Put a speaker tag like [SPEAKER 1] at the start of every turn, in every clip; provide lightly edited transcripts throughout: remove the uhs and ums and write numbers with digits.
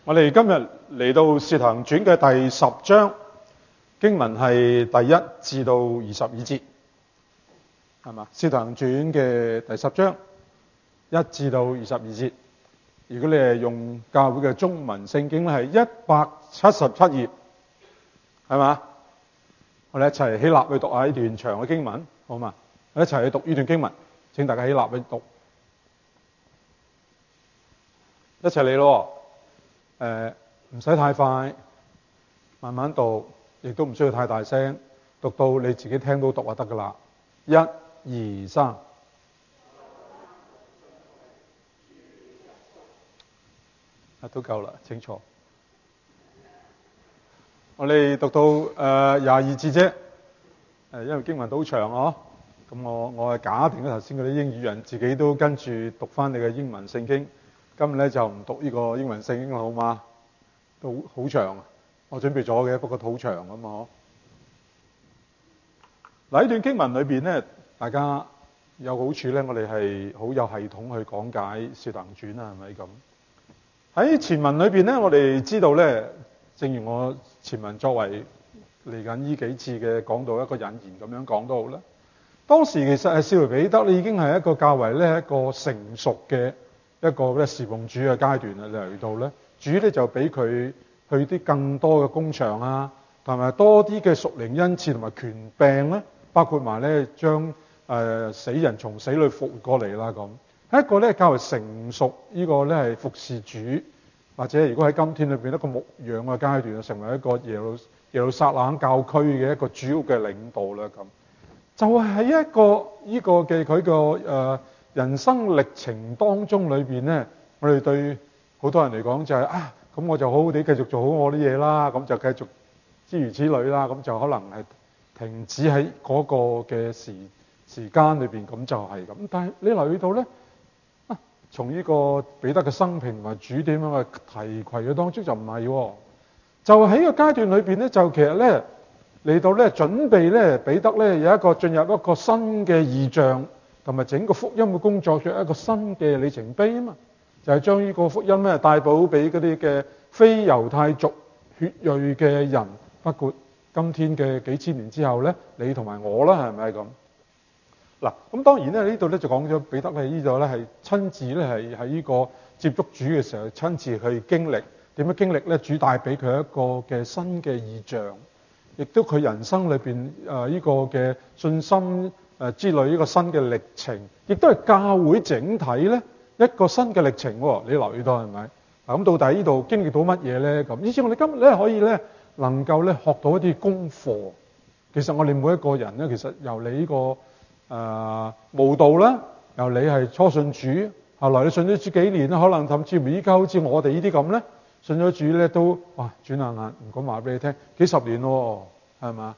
[SPEAKER 1] 我哋今日嚟到《使徒行傳》嘅第10章，經文係第1至到22節，係嘛？《使徒行傳》嘅第10章1至到22節。如果你係用教會嘅中文聖經咧，係177頁，係嘛？我哋一齊起立去讀下呢段長嘅經文，好嘛？我哋一齊去讀呢段經文，請大家起立去讀，一齊嚟咯。唔使太快，慢慢讀，亦都唔需要太大聲，讀到你自己聽到讀就得㗎啦。1、2、3，都夠啦，清楚。我哋讀到22節啫，因為經文都好長哦。咁我係假定咗頭先嗰啲英語人自己都跟住讀翻你嘅英文聖經。今日咧就唔讀呢個英文聖經啦，好嗎？都好長，我準備咗嘅，不過好長咁嘛。嗱，呢段經文裏邊咧，大家有好處咧，我哋係好有系統去講解《使徒行傳》啊，係咪咁？喺前文裏邊咧，我哋知道咧，正如我前文作為嚟緊呢幾次嘅講到一個引言咁樣講都好啦。當時其實係使徒彼得已經係一個較為咧一個成熟嘅一個咧侍奉主嘅階段啦，嚟到咧，主咧就俾佢去啲更多嘅工場啊，同埋多啲嘅屬靈恩賜同埋權柄咧，包括埋咧將死人從死裏復活過嚟啦咁，係一個咧較為成熟呢個咧係服侍主，或者如果喺今天裏邊一個牧養嘅階段，成為一個耶路撒冷教區嘅一個主要嘅領導啦咁，就係一個呢個嘅佢個人生歷程當中裏邊咧，我哋對好多人嚟講就係咁我就好好地繼續做好我啲嘢啦，咁就繼續諸如此類啦，咁就可能係停止喺嗰個嘅時間裏邊，咁就係咁。但係你留意到咧，從呢個彼得嘅生平同埋主點樣嘅提攜嘅當中就唔係喎，就喺個階段裏邊咧，就其實咧嚟到咧準備咧彼得咧有一個進入一個新嘅異象。同埋整個福音嘅工作，作一個新嘅里程碑啊嘛，就係將呢個福音咧帶補俾嗰啲嘅非猶太族血裔嘅人，包括今天嘅幾千年之後咧，你同埋我啦，係咪咁？嗱，咁當然咧呢度咧就講咗彼得喺呢度咧係親自咧係喺呢個接觸主嘅時候親自去經歷，點樣經歷咧？主帶俾佢一個嘅新嘅異象，亦都佢人生裏邊呢個嘅信心。之類呢個新嘅歷程，亦都係教會整體咧一個新嘅歷程。你留意到係咪？咁到底呢度經歷到乜嘢咧？咁以至我哋今日咧可以咧能夠咧學到一啲功課。其實我哋每一個人咧，其實由你呢個慕道啦，由你係初信主，後來你信咗主幾年啦，可能甚至乎依家好似我哋呢啲咁咧，信咗主咧都轉下眼，唔講話俾你聽，幾十年喎，係嘛？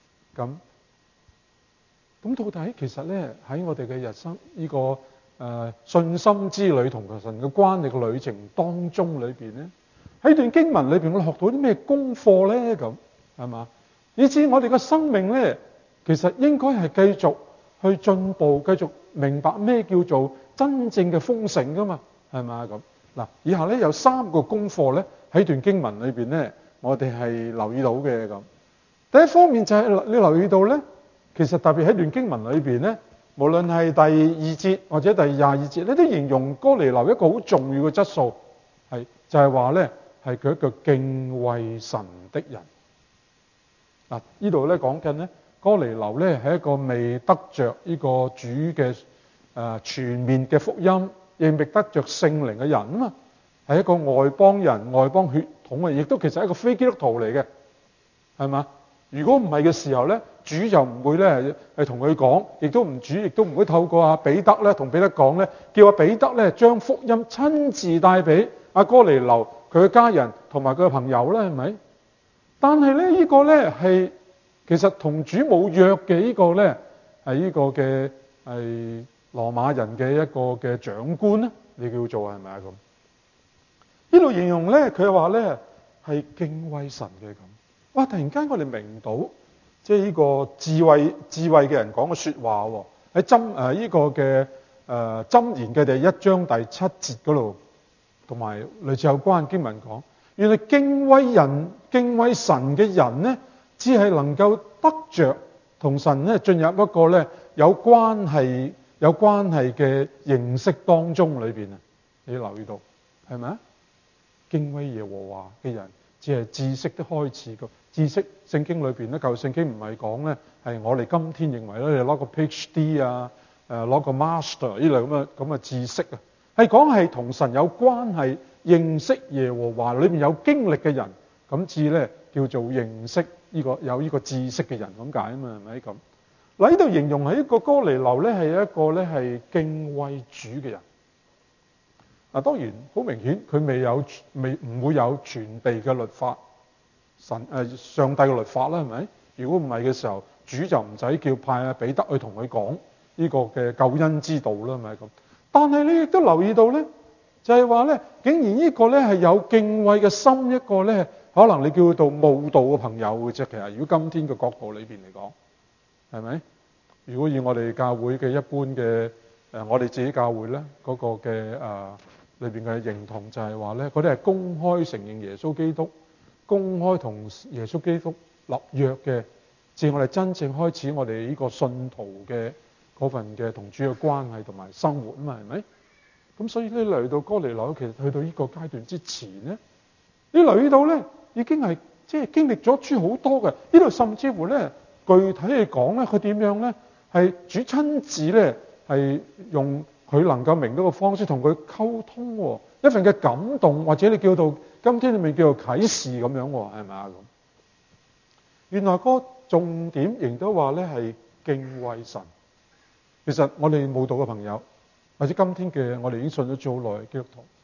[SPEAKER 1] 咁到底其實咧喺我哋嘅人生呢個信心之旅同神嘅關係嘅旅程當中裏邊咧，喺段經文裏邊我哋學到啲咩功課咧？咁係嘛？以至我哋嘅生命咧，其實應該係繼續去進步，繼續明白咩叫做真正嘅豐盛噶嘛？係嘛咁？嗱，以下咧有3個功課咧喺段經文裏邊咧，我哋係留意到嘅咁。第一方面就係你留意到咧。其實特別喺段經文裏邊咧，無論係第2節或者第22節咧，都形容哥尼流一個好重要嘅質素，就係話咧係佢一個敬畏神的人。嗱，呢度咧講緊咧哥尼流咧係一個未得着呢個主嘅全面嘅福音，亦未得着聖靈嘅人啊嘛，係一個外邦人、外邦血統啊，亦都其實係一個非基督徒嚟嘅，係嘛？如果唔係嘅時候咧，主就唔會咧係同佢講，亦都唔會透過阿彼得咧同彼得講咧，叫阿彼得咧將福音親自帶俾阿哥尼流佢嘅家人同埋佢嘅朋友咧，係咪？但係咧呢個咧係其實同主冇約嘅呢個咧係呢個嘅係羅馬人嘅一個嘅長官咧，你叫做係咪啊咁？呢度形容咧佢話咧係敬畏神嘅咁。哇！突然間我哋明到，即係呢個智慧嘅人講嘅說話喎，喺呢個嘅箴言嘅第1章第7節嗰度，同埋類似有關經文講， 原來敬畏神嘅人呢，只係能夠得着同神呢進入一個呢有關係嘅認識當中裏邊啊！你留意到係咪啊？敬畏耶和華嘅人，只係知識的開始個知識。聖經裏邊咧，舊聖經唔係講咧，係我哋今天認為咧，你攞個 PhD 啊，攞個 Master 呢類咁嘅知識啊，係講係同神有關係、認識耶和華裏邊有經歷嘅人，咁至咧叫做認識有呢個知識嘅人咁解啊嘛，係咪咁？嗱，呢度形容係一個哥尼流咧，係一個咧係敬畏主嘅人。嗱，當然好明顯，佢唔會有全備嘅律法，上帝嘅律法啦，係咪？如果唔係嘅時候，主就唔使叫派阿彼得去同佢講呢個嘅救恩之道啦，係咪咁？但係你亦都留意到咧，就係話咧，竟然呢個咧係有敬畏嘅心，一個咧可能你叫佢做慕道嘅朋友嘅啫。其實如果今天嘅角度裏邊嚟講，係咪？如果以我哋教會嘅一般嘅我哋自己教會咧嗰個嘅裏邊嘅認同就係話咧，嗰啲係公開承認耶穌基督、公開同耶穌基督立約嘅，至我哋真正開始我哋呢個信徒嘅嗰份嘅同主嘅關係同埋生活啊嘛，係咪？咁所以咧嚟到哥尼流，其實去到呢個階段之前咧，你留意到咧，已經係即係經歷咗主好多嘅。呢度甚至乎咧，具體嚟講咧，佢點樣咧？係主親自咧係用佢能夠明到嘅方式同佢溝通喎，一份嘅感動，或者你叫到今天你咪叫做啟示咁樣喎，係咪啊咁？原來個重點仍都話咧係敬畏神。其實我哋慕道嘅朋友，或者今天嘅我哋已經信咗主好耐嘅基督徒，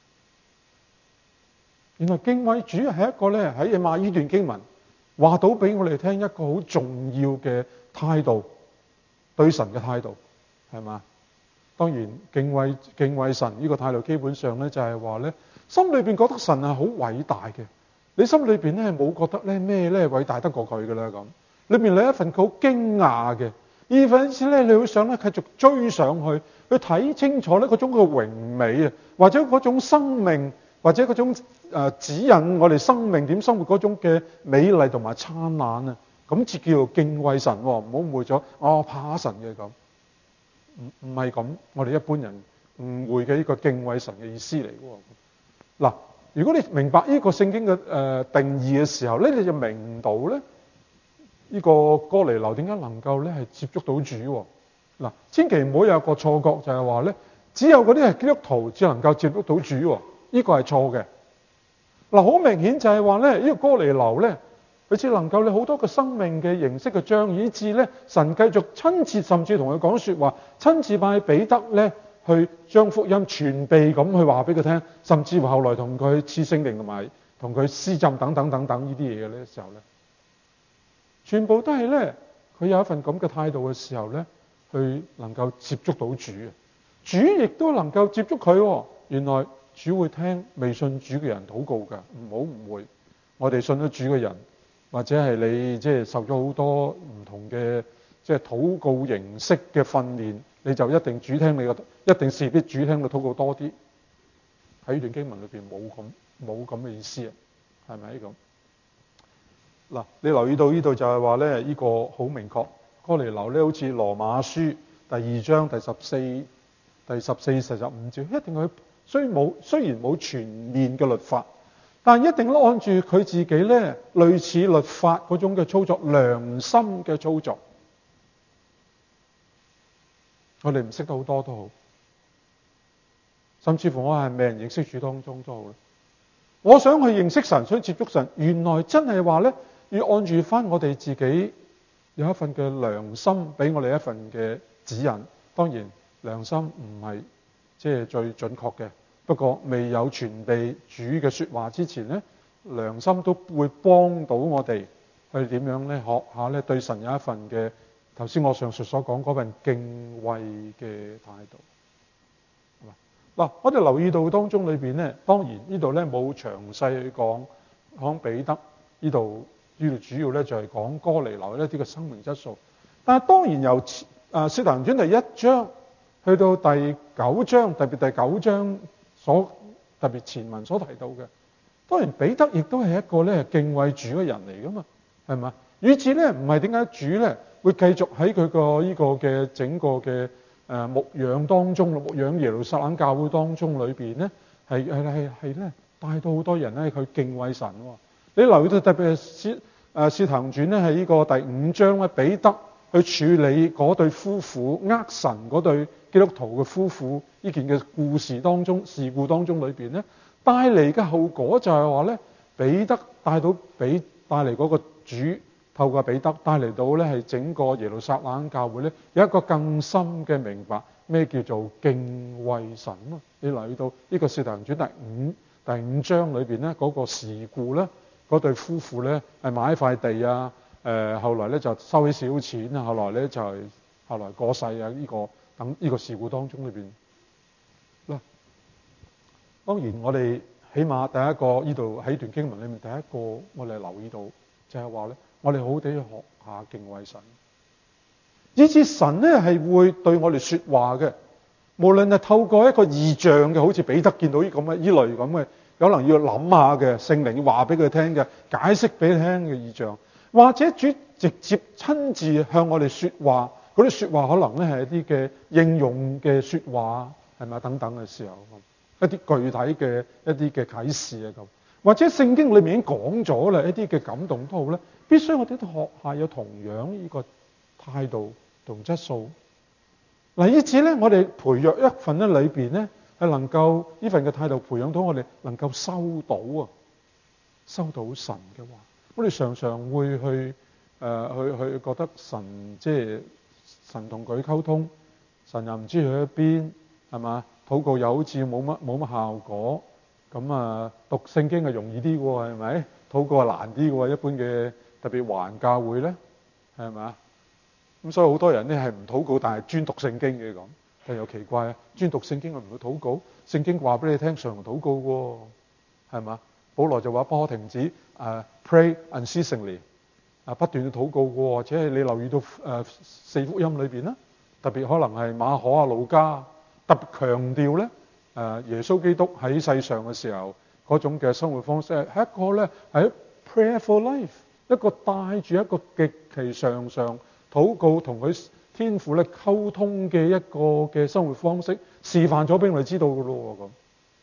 [SPEAKER 1] 原來敬畏主係一個咧喺以馬呢段經文話到俾我哋聽一個好重要嘅態度，對神嘅態度係嘛？當然敬畏神呢個態度基本上咧就係話咧，心裏邊覺得神係好偉大嘅，你心裏邊咧冇覺得咧咩咧偉大得過佢㗎啦咁，裏面有一份好驚訝嘅，而份時咧你會想咧繼續追上去睇清楚咧嗰種嘅榮美啊，或者嗰種生命，或者嗰種指引我哋生命點生活嗰種嘅美麗同埋燦爛啊，咁至叫做敬畏神喎，唔好誤會咗怕神嘅咁。唔係咁，我哋一般人誤會嘅呢個敬畏神嘅意思嚟嘅。嗱，如果你明白呢個聖經嘅定義嘅時候咧，你就明到咧呢個哥尼流點解能夠咧係接觸到主。嗱，千祈唔好有個錯覺，就係話咧只有嗰啲係基督徒只能夠接觸到主，呢個係錯嘅。嗱，好明顯就係話咧呢個哥尼流咧，佢只能夠你好多個生命嘅形式嘅彰顯，以致咧神繼續親自甚至同佢講說話，親自派彼得咧去將福音全備咁去話俾佢聽，甚至乎後來同佢賜聖靈同埋同佢施浸等等呢啲嘢嘅咧時候咧，全部都係咧佢有一份咁嘅態度嘅時候咧，去能夠接觸到主，主亦都能夠接觸佢。原來主會聽未信主嘅人禱告㗎，唔好誤會。我哋信咗主嘅人，或者係你即係受咗好多唔同嘅即係禱告形式嘅訓練，你就一定主聽你嘅，一定事必主聽你禱告多啲。喺呢段經文裏邊冇咁嘅意思啊，係咪咁？嗱，你留意到呢度就係話咧，呢個好明確。哥尼流咧好似羅馬書第2章第14、45節，一定佢雖然冇全面嘅律法，但一定按住佢自己咧類似律法嗰種嘅操作，良心嘅操作。我哋唔識得好多都好，甚至乎我係未人認識主當中都好咧。我想去認識神，想接觸神，原來真係話咧要按住翻我哋自己有一份嘅良心，俾我哋一份嘅指引。當然良心唔係即係最準確嘅，不過未有傳遞主嘅說話之前咧，良心都會幫到我哋去點樣咧學下咧對神有一份嘅頭先我上述所講嗰份敬畏嘅態度。嗱，我哋留意到當中裏邊咧，當然呢度咧冇詳細去講彼得，呢度主要咧就係講哥尼流一啲嘅生命質素。但係當然由使徒行傳第1章去到第9章，特別第9章所特別前文所提到嘅， 當然彼得亦都係一個咧敬畏主嘅人嚟噶嘛，係嘛？以至咧唔係點解主咧會繼續喺佢個呢個嘅整個嘅牧養當中，牧養耶路撒冷教會當中裏邊咧係咧帶到好多人咧去敬畏神喎。你留意到特別係使徒行傳咧係呢個第5章咧，彼得去處理嗰對夫婦神嗰對基督徒嘅夫婦呢件嘅事故當中裏邊咧，帶嚟嘅後果就係話咧，彼得帶嚟嗰個主透過彼得帶嚟到咧係整個耶路撒冷教會咧有一個更深嘅明白咩叫做敬畏神咯。你留意到呢個使徒行傳第五章裏邊咧嗰個事故咧，嗰對夫婦咧係買一塊地啊，後來咧就收起少錢啊，後來過世啊，呢個事故當中裏邊嗱，當然我哋起碼第一個呢度喺段經文裏面第一個我哋留意到就係話咧，我哋好好地去學下敬畏神，以至神咧係會對我哋說話嘅，無論係透過一個異象嘅，好似彼得見到呢類咁嘅，可能要諗下嘅聖靈要話俾佢聽嘅，解釋俾佢聽嘅異象，或者主直接親自向我哋說話，嗰啲說話可能咧係一啲嘅應用嘅說話，係咪等等嘅時候，一啲具體嘅一啲嘅啟示啊咁，或者聖經裏面已經講咗啦，一啲嘅感動都好咧，必須我哋都學下有同樣呢個態度同質素。嗱，以至咧我哋培養一份咧裏邊咧係能夠呢份嘅態度培養到我哋能夠收到神嘅話，我哋常常會去覺得神即係神同佢溝通，神又唔知去咗邊，係嘛？禱告又好似冇乜效果，咁啊讀聖經係容易啲喎，係咪？禱告係難啲喎，一般嘅特別華人教會咧，係咪？咁所以好多人咧係唔禱告，但係專讀聖經嘅咁，但又奇怪啊！專讀聖經佢唔會禱告，聖經話俾你聽常禱告喎，係嘛？保羅就話不可停止pray unceasingly 不斷去禱告喎，或者係你留意到四福音裏邊啦，特別可能係馬可啊、路加特別強調咧耶穌基督喺世上嘅時候嗰種嘅生活方式係一個咧係 prayerful life， 一個帶住一個極其常禱告同佢天父咧溝通嘅一個嘅生活方式，示範咗俾我哋知道嘅咯咁。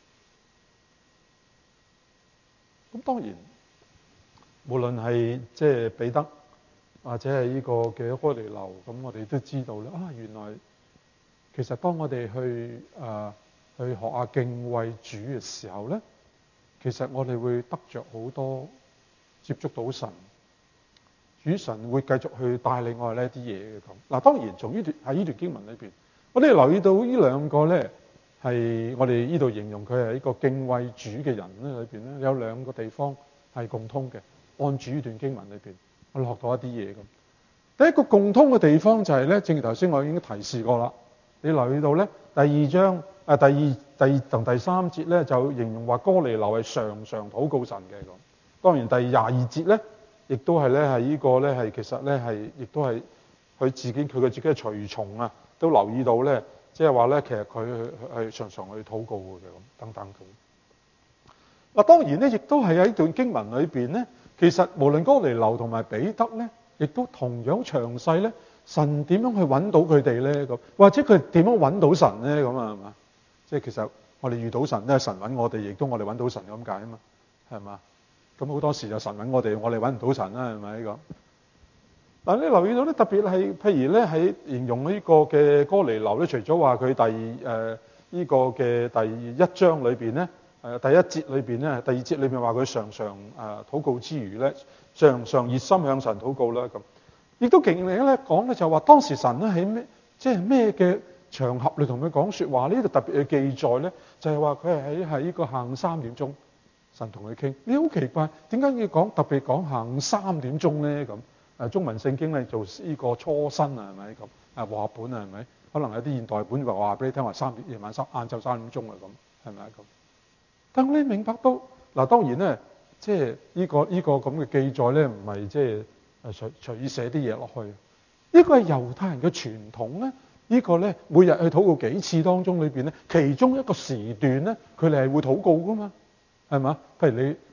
[SPEAKER 1] 咁當然，無論係即係彼得或者係呢個嘅哥尼流，咁我哋都知道咧原來其實當我哋去學下敬畏主嘅時候咧，其實我哋會得着好多接觸到神。主神會繼續去帶領我哋呢啲嘢嘅咁。嗱，當然從呢段經文裏邊，我哋留意到呢兩個咧係我哋呢度形容佢係一個敬畏主嘅人咧，裏邊咧有兩個地方係共通嘅。按住呢段經文裏邊，我哋學到一啲嘢咁。第一個共通嘅地方就係咧，正如頭先我已經提示過啦。你留意到咧，第二章第二同第3節咧就形容話哥尼流係常常禱告神嘅咁。當然第22節咧。亦都係咧，係呢個咧，係其實咧係，亦都係佢自己嘅隨從啊，都留意到咧，即係話咧，其實佢係常常去禱告嘅咁，等等咁。嗱，當然咧，亦都係喺呢段經文裏邊咧，其實無論哥尼流同埋彼得咧，亦都同樣詳細咧，神點樣去揾到佢哋咧咁，或者佢點樣揾到神咧咁啊？係嘛？即係其實我哋遇到神咧，神揾我哋，亦都我哋揾到神咁解啊嘛，係嘛？咁好多時就神揾我哋揾唔到神啦，係咪咁？嗱，你留意到咧，特別係譬如咧喺形容呢個嘅哥尼流咧，除咗話佢呢個嘅第1章裏邊咧，第1節裏邊咧，第2節裏邊話佢常常禱告之餘咧，常常熱心向神禱告啦咁。亦都勁另咧講咧就話當時神咧喺咩嘅場合嚟同佢講説話，呢度特別嘅記載咧，就係話佢係喺呢個下午3點鐘。神同佢傾，你好奇怪，點解要特別講下午3點鐘咧？咁中文聖經咧做呢個初新啊，係咪咁？和合本啊，係咪？可能有啲現代本話俾你聽話晏晝3點鐘啊，咁係咪咁？但你明白到嗱，當然咧，即係呢個咁嘅記載咧，唔係即係隨意寫啲嘢落去。呢個係猶太人嘅傳統咧，呢個咧每日去禱告幾次當中裏邊咧，其中一個時段咧，佢哋係會禱告噶嘛。係嘛？譬如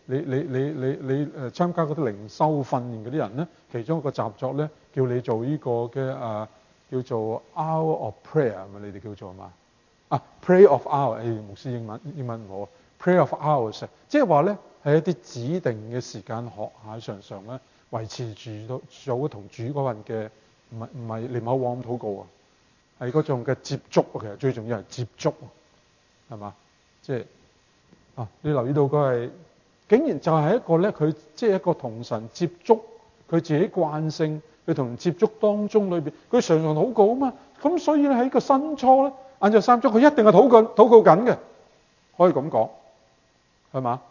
[SPEAKER 1] 你參加嗰啲靈修訓練嗰啲人咧，其中一個習作咧，叫你做呢個嘅叫做 hour of prayer 係咪？你哋叫做嘛？Prayer of hour，牧師英文唔好，prayer of hours，即係話咧係一啲指定嘅時間學下，常常咧維持住做同主嗰份嘅，唔係念口往咁禱告啊，係嗰種嘅接觸，其實最重要係接觸，係嘛？即係你留意到佢係竟然就係一個咧，佢即係一個同神接觸，佢自己慣性，佢同接觸當中裏邊，佢常常禱告啊嘛。咁所以咧喺個申初咧，晏晝三章，佢一定係禱告緊嘅，可以咁講，係嘛？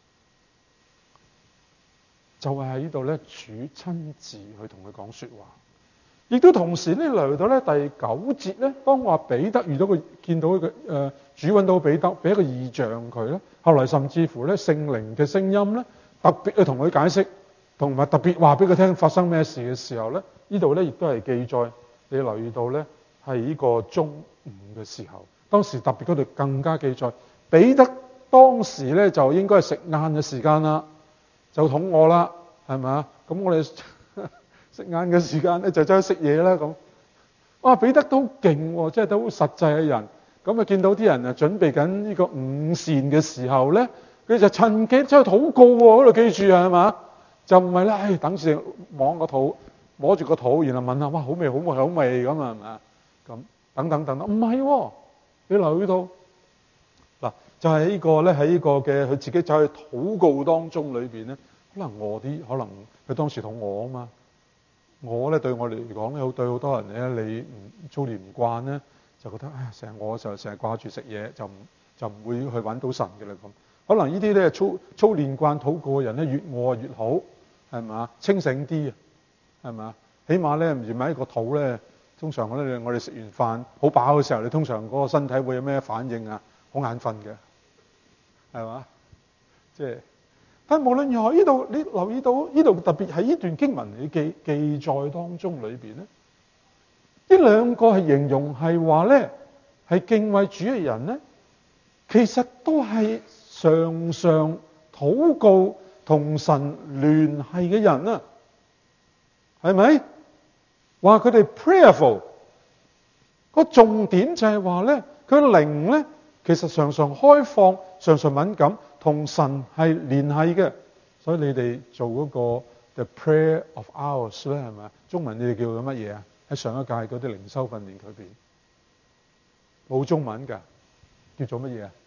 [SPEAKER 1] 就係喺呢度咧，主親自去同佢講說話，亦都同時咧嚟到咧第九節咧，當話彼得遇到佢見到佢主揾到彼得，俾一個異象佢咧，後來甚至乎咧聖靈嘅聲音咧，特別去同佢解釋，同埋特別話俾佢聽發生咩事嘅時候咧，呢度咧亦都係記載，你留意到咧係呢個中午嘅時候，當時特別嗰度更加記載，彼得當時咧就應該係食晏嘅時間啦，就肚餓啦，係咪啊？咁我哋食晏嘅時間咧就走去食嘢啦咁。彼得都勁喎，即係都好實際嘅人。咁見到啲人準備緊呢個午膳嘅時候咧，佢就趁機走去禱告喎，嗰度記住係嘛？就唔係咧，等住摸個肚，摸住個肚，然後問下，哇，好味好味好味咁啊，係咪？咁等等等等，唔係喎，你留意到嗱，就係呢個咧喺呢個嘅佢自己走去禱告當中裏邊咧，可能餓啲，可能佢當時肚餓啊嘛。我咧對我哋嚟講咧，對好多人咧，你操練唔慣咧，就覺得成日我就成日掛住食嘢，就唔會去揾到神嘅啦咁。可能呢啲咧操練慣禱告嘅人咧，越餓越好，係咪？清醒啲啊，係咪？起碼咧唔係喺個肚咧，通常我哋食完飯好飽嘅時候，你通常嗰個身體會有咩反應啊？好眼瞓嘅，係嘛？即係。但無論如何，呢度你留意到呢度特別喺呢段經文嘅記載當中裏邊咧，呢兩個係形容係話咧係敬畏主嘅人咧，其實都係常常禱告同神聯繫嘅人啊，係咪？話佢哋 prayerful 個重點就係話咧，佢靈咧其實常常開放，常常敏感。同神係聯繫嘅，所以你哋做嗰個 The Prayer of Hours 咧，係咪？中文你哋叫做乜嘢啊？喺上一屆嗰啲靈修訓練裏邊冇中文㗎，叫做乜嘢啊？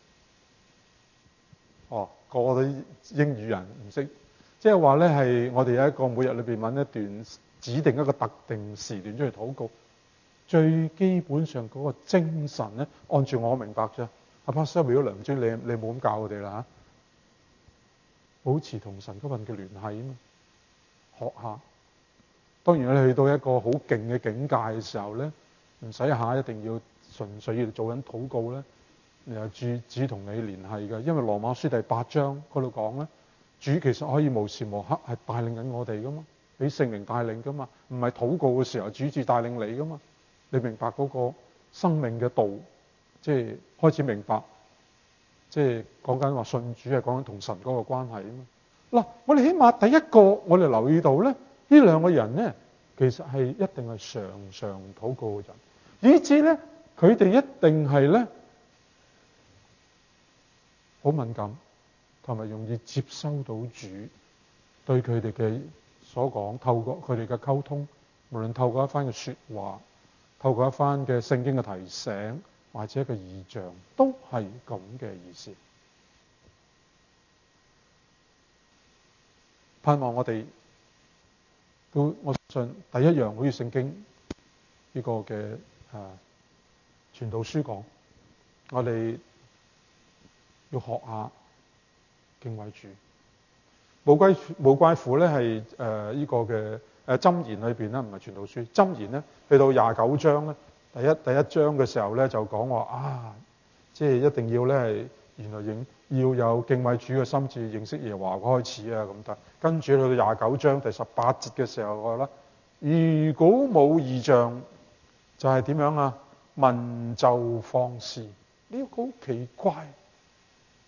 [SPEAKER 1] 個個都英語人唔識，即係話咧係我哋有一個每日裏邊揾一段指定一個特定時段出去禱告，最基本上嗰個精神咧，按住我明白啫。阿 Pastor 如果梁尊你冇咁教我哋啦嚇。保持同神嗰份嘅聯繫啊嘛，學下。當然你去到一個好勁嘅境界嘅時候咧，唔使下一定要純粹要做緊禱告咧，然後主同你聯繫嘅。因為羅馬書第8章嗰度講咧，主其實可以無時無刻係帶領緊我哋噶嘛，俾聖靈帶領噶嘛，唔係禱告嘅時候主帶領你噶嘛。你明白嗰個生命嘅道，即係開始明白。即係講緊話信主係講緊同神嗰個關係啊嘛。嗱，我哋起碼第一個我哋留意到咧，呢兩個人咧其實係一定係常常禱告嘅人，以至咧佢哋一定係咧好敏感，同埋容易接收到主對佢哋嘅所講，透過佢哋嘅溝通，無論透過一番嘅説話，透過一番嘅聖經嘅提醒。或者一個異象都係咁嘅意思。盼望我哋都，我信第一樣好似聖經呢個嘅傳道書講，我哋要學下敬畏主。無怪乎咧係呢個嘅箴言裏邊咧，唔係傳道書箴言咧，去到29章咧。第一章嘅時候咧就講話即係一定要咧係原來要有敬畏主嘅心志，認識耶和華開始啊咁得。跟住去到29章第18節嘅時候我話啦，如果冇異象，就係點樣啊？民就放肆。呢個好奇怪。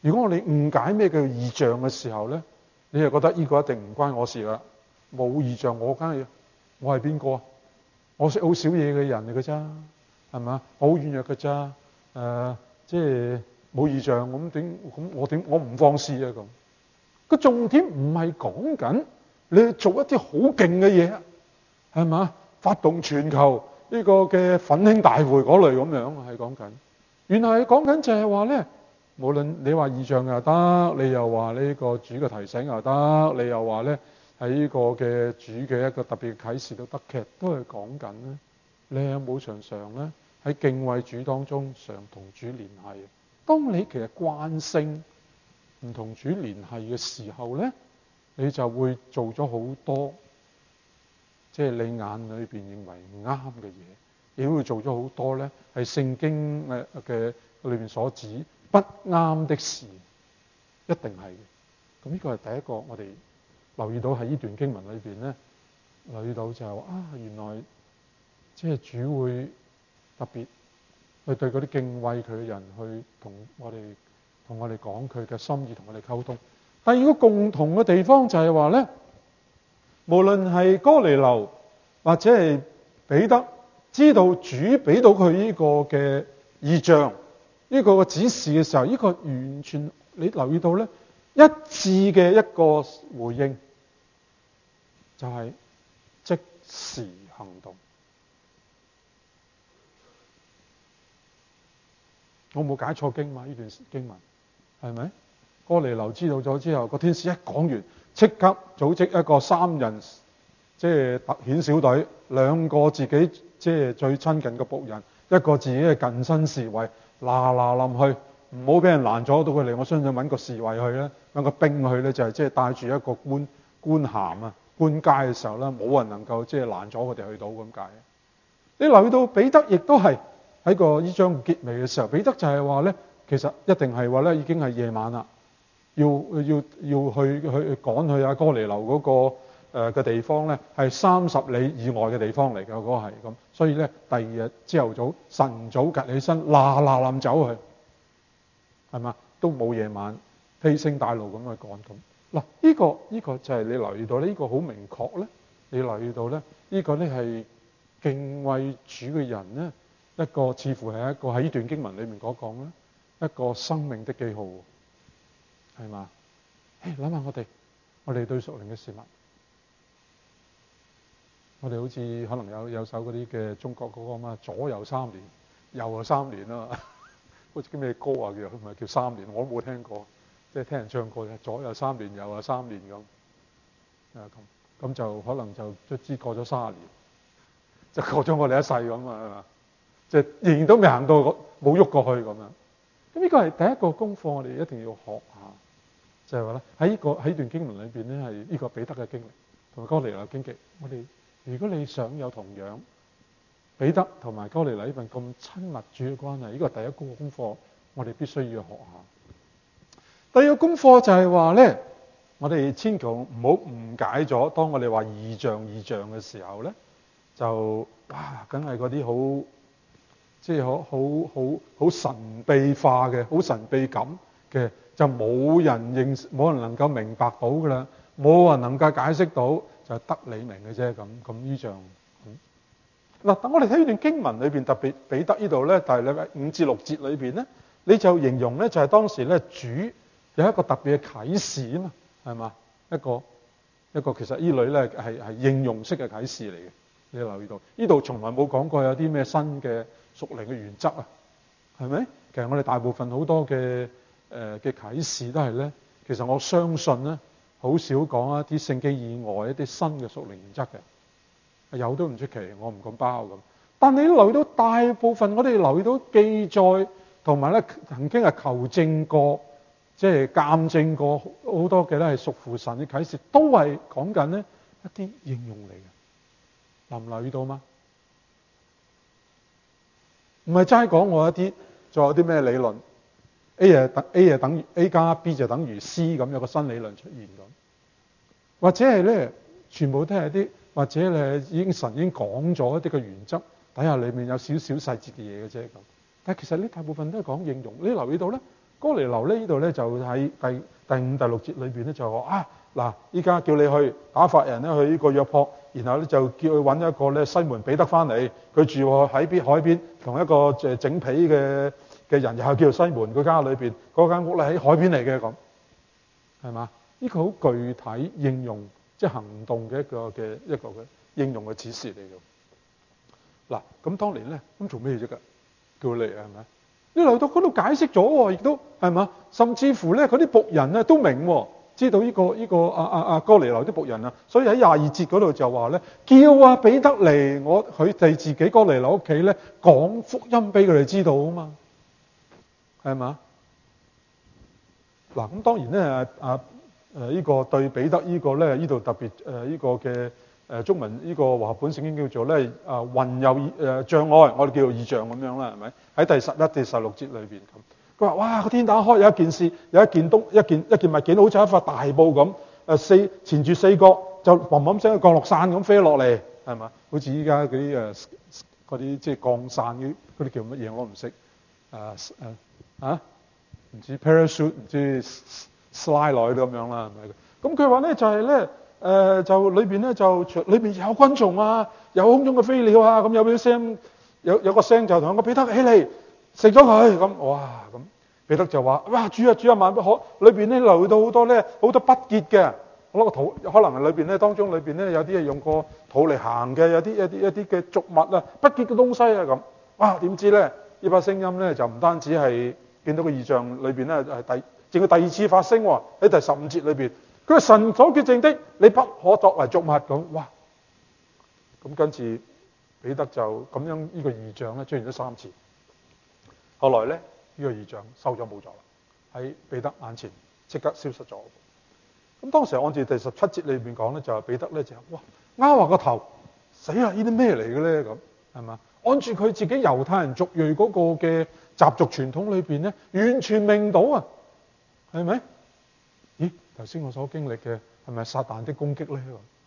[SPEAKER 1] 如果我哋誤解咩叫異象嘅時候咧，你就覺得呢個一定唔關我事啦。冇異象，我係邊個啊？我識好少嘢嘅人嚟嘅咋，係咪？我好軟弱嘅咋，即係冇異象，我唔放肆啊咁。個重點唔係講緊你做一啲好勁嘅嘢，係嘛？發動全球呢個嘅奮興大會嗰類咁樣係講緊。原來係講緊就係話咧，無論你話異象又得，你又話呢個主嘅提醒又得，你又話咧喺呢個嘅主嘅一個特別嘅啟示都得，其實都係講緊咧，你有冇常常咧喺敬畏主當中常同主聯繫？當你其實慣性唔同主聯繫嘅時候咧，你就會做咗好多，即係你眼裏邊認為唔啱嘅嘢，你會做咗好多咧係聖經嘅裏邊所指不啱的事，一定係嘅。咁呢個係第一個我哋留意到喺呢段經文裏邊咧，留意到就係話原來即係主會特別去對嗰啲敬畏佢嘅人去同我哋講佢嘅心意，同我哋溝通。第二個共同嘅地方就係話咧，無論係哥尼流或者係彼得，知道主俾到佢呢個嘅異象，呢個嘅指示嘅時候，呢個完全你留意到咧，一致嘅一個回應就係即時行動。我冇解錯經嘛？呢段經文係咪？哥尼流知道咗之後，個天使一講完，即刻組織一個3人，即係特遣小隊，2個自己即係最親近嘅僕人，一個自己嘅近身侍衛，嗱臨去，唔好俾人攔阻到佢嚟。我相信揾個侍衛去咧，揾個兵去咧，就係即係帶住一個官銜啊，官階嘅時候咧，冇人能夠即係攔阻佢哋去到咁解。你留意到彼得亦都係。喺個呢章結尾嘅時候，彼得就係話咧，其實一定係話咧，已經係夜晚啦，要去趕去阿哥尼流嗰個嘅地方咧，係30里以外嘅地方嚟嘅，嗰個係咁。所以咧，第二日朝頭早晨早趌起身，嗱走去，係嘛？都冇夜晚披星戴露咁去趕咁。嗱，呢個就係你留意到呢個好明確咧。你留意到咧，呢個咧係敬畏主嘅人咧。一個似乎係一個喺呢段經文裏面講咧，一個生命的記號，係嘛？諗下我哋對屬靈嘅事物，我哋好似可能有首嗰啲嘅中國嗰個嘛，左右3年，右又3年啊嘛，好似叫咩歌啊？佢唔係叫3年，我都冇聽過，即係聽人唱過嘅，左右3年，右又3年咁，咁就可能就卒之過咗30年，就過咗我哋一世咁啊，係嘛？即係仍然都未行到冇喐過去咁樣。咁呢個係第一個功課，我哋一定要學下，就係話咧喺段經文裏邊咧，係呢個彼得嘅經歷同埋哥尼流嘅經歷。我哋如果你想有同樣彼得同埋哥尼流呢份咁親密主嘅關係，呢個係第一個功課，我哋必須要學下。第二個功課就係話咧，我哋千祈唔好誤解咗，當我哋話異象嘅時候咧，就梗係嗰啲好。即係好神秘化嘅，好神秘感嘅，就冇人能夠明白到㗎啦，冇人能夠解釋到，就得你明嘅啫咁呢樣。嗱，等我哋睇呢段經文裏邊，特別彼得呢度咧，但係5至6節裏邊咧，你就形容咧就係當時咧主有一個特別嘅啟示啊嘛，係嘛？一個其實呢類咧係應用式嘅啟示嚟嘅。你留意到呢度從來冇講過有啲咩新嘅屬靈嘅原則啊，係咪？其實我哋大部分好多嘅啟示都係咧，其實我相信咧，好少講一啲聖經以外一啲新嘅屬靈原則嘅，有都唔出奇，我唔敢包咁。但你留意到大部分我哋留意到記載同埋咧曾經係求證過，即係鑑證過好多嘅咧係屬乎神嘅啟示，都係講緊咧一啲應用嚟嘅。留唔留意到嗎？唔係齋講我一啲，仲有啲咩理論 A 等於 A 加 B 就等於 C 咁，有個新理論出現咁，或者係咧全部都係啲，或者你神已經講咗一啲嘅原則底下裏面有少少細節嘅嘢嘅啫咁。但係其實呢大部分都係講應用。你留意到咧， 哥尼流咧呢度咧就喺第5、第6節裏邊咧就話嗱，依家叫你去打發人咧去呢個約泊，然後咧就叫佢揾一個咧西門彼得翻嚟，佢住喺海邊，同一個整皮嘅人又係叫做西門，佢家裏邊嗰間屋咧喺海邊嚟嘅咁，係嘛？呢個好具體應用即係行動嘅一個嘅應用嘅指示嚟嘅。嗱，咁當年咧咁做咩啫？叫你係咪？你嚟到嗰度解釋咗喎，亦都係嘛？甚至乎咧，嗰啲僕人咧都明喎，知道呢個哥尼流啲僕人啊，所以喺22節嗰度就話咧，叫彼得嚟，佢哋自己哥尼流屋企咧講福音俾佢哋知道啊嘛，係嘛？嗱，咁當然咧呢個對彼得呢個咧呢度特別呢個嘅中文呢個和合本聖經叫做咧混有障礙，我哋叫做異象咁樣啦，係咪？喺第11、第16節裏邊咁，佢話哇個天打開，有一件事，有一件物件，好似一塊大布咁，纏住4角，就砰砰聲降落傘咁飛落嚟，係嘛？好似依家嗰啲即係降傘嗰啲叫乜嘢我唔識唔知 parachute 唔知 slide 落去咁樣啦，係咪？咁佢話咧就係咧就裏邊咧就裏邊有昆蟲啊，有空中嘅飛鳥啊，咁有啲聲，有個聲就同個彼得起嚟食咗佢咁，哇咁彼得就話哇主啊萬不可，裏邊咧流到好多不潔嘅，攞個土可能係裏邊咧當中裏邊咧有啲係用個土嚟行嘅，有啲嘅俗物啊不潔嘅東西啊咁，哇點知咧呢把聲音咧就唔單止係見到個異象裏邊咧係淨係第二次發聲喎，喺第15節裏邊，佢話神所決定的，你不可作為俗物咁，哇！咁跟住彼得就咁樣呢個異象咧出現咗3次，後來咧呢個異象收咗冇咗啦，喺彼得眼前即刻消失咗。咁當時按照第17節裏邊講咧，就係彼得咧就哇拗下個頭，死啦！呢啲咩嚟嘅咧咁係嘛？按住佢自己猶太人族裔嗰個嘅習俗傳統裏邊咧，完全明到啊，係咪？咦，頭先我所經歷嘅係咪撒旦的攻擊咧？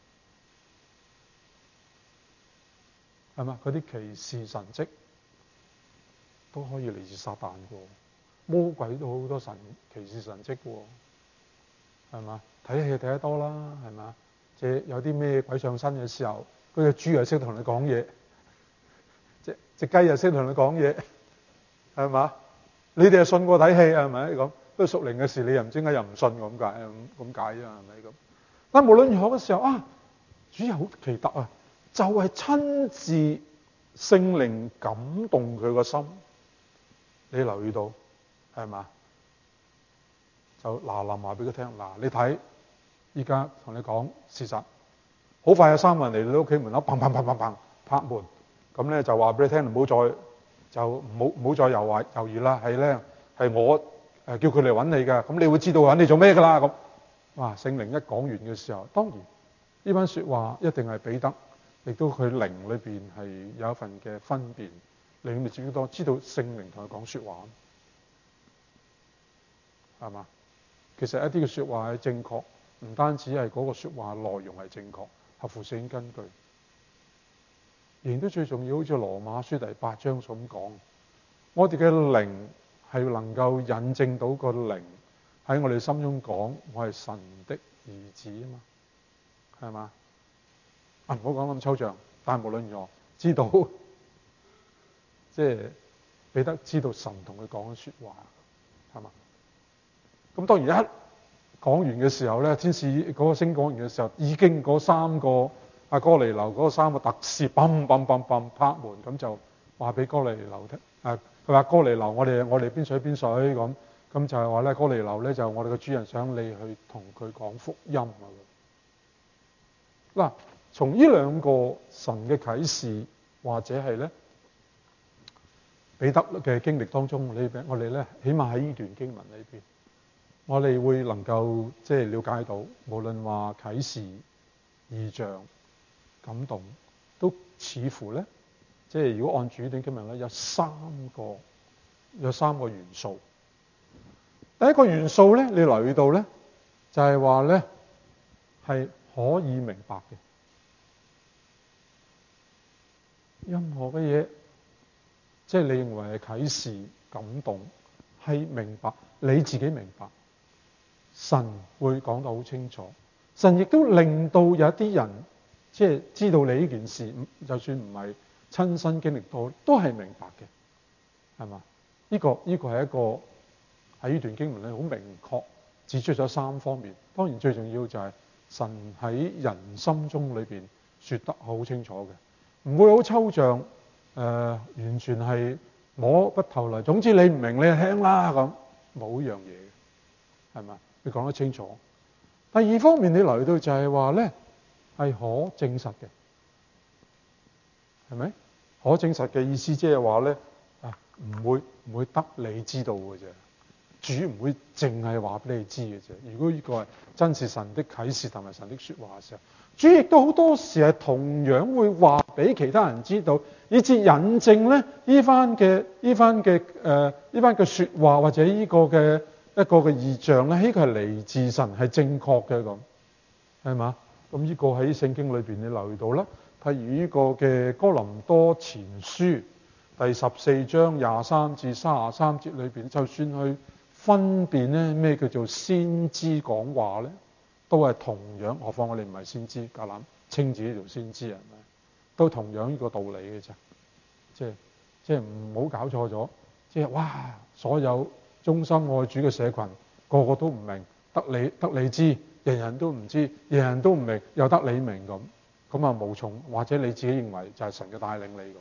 [SPEAKER 1] 係嘛？嗰啲奇事神蹟都可以嚟自撒旦嘅，魔鬼都好多奇事神蹟嘅，係嘛？睇戲睇得多啦，係嘛？即係有啲咩鬼上身嘅時候，嗰隻豬又識同你講嘢，隻雞又識同你講嘢，係嘛？你哋係信過睇戲係咪咁？都屬靈嘅事，你又唔知點解又唔信咁解啫，係咪咁？但無論如何嘅時候主又好奇特啊，就係親自聖靈感動佢個心，你留意到係嘛？就嗱話俾佢聽，你睇依家同你講事實，好快有3個人嚟到你屋企門口，砰砰砰砰砰拍門，咁咧就話俾你聽，唔好再猶豫啦，係我叫佢嚟揾你㗎，咁你會知道揾你做咩㗎啦咁。哇！聖靈一講完嘅時候，當然呢番説話一定係彼得，亦都佢靈裏邊係有一份嘅分辨，令佢自己多知道聖靈同佢講説話，係嘛？其實一啲嘅説話係正確，唔單止係嗰個説話內容係正確，合乎聖經根據，仍都最重要，好似羅馬書第8章所咁講，我哋嘅靈係能夠引證到個靈喺我哋心中講，我係神的兒子啊嘛，係嘛？唔好講咁抽象，但係無論如何，知道即係彼得知道神同佢講嘅説話，係嘛？咁當然一講完嘅時候咧，天使嗰個聲講完嘅時候，已經嗰3個哥尼流嗰3個特使砰砰砰砰拍門，咁就話俾哥尼流聽。佢話哥尼流，我哋邊水咁就係話咧，哥尼流咧就我哋嘅主人想你去同佢講福音啊。嗱，從呢2個神嘅啟示或者係咧彼得嘅經歷當中，我哋咧起碼喺呢段經文裏邊，我哋會能夠即係了解到，無論話啟示、異象、感動，都似乎咧，即係如果按住呢段經文咧，有3個元素。第一個元素咧，你留意到咧，就係話咧係可以明白嘅，任何嘅嘢，即係你認為係啟示、感動，係係明白，你自己明白，神會講得好清楚。神亦都令到有一啲人即係知道你呢件事，就算唔係親身經歷到，都係明白嘅，係嘛？呢個係一個喺呢段經文咧，好明確指出咗3方面。當然最重要就係神喺人心中裏邊説得好清楚嘅，唔會好抽象，完全係摸不透嚟。總之你唔明你就聽啦咁，冇呢樣嘢嘅，係嘛？你講得清楚。第二方面你嚟到就係話咧係可證實嘅，係咪？可證實嘅意思即係話咧唔會得你知道嘅啫。主唔會淨係話俾你知嘅啫。如果呢個係真是神的啟示同埋神的説話嘅時候，主亦都好多時係同樣會話俾其他人知道，以至引證咧呢番嘅説話或者呢個嘅一個嘅異象咧，呢個係嚟自神係正確嘅咁，係嘛？咁呢個喺聖經裏邊你留意到啦。譬如呢個嘅哥林多前書第14章23至33節裏邊，就算去分辨咧咩叫做先知講話咧，都係同樣。何況我哋唔係先知，夠膽稱自己做先知係咪？都同樣呢個道理嘅啫。即係唔好搞錯咗。即係哇，所有忠心愛主嘅社群個個都唔明，得你知，人人都唔知，人人都唔明，又得你明咁啊無從，或者你自己認為就係神嘅帶領你咁。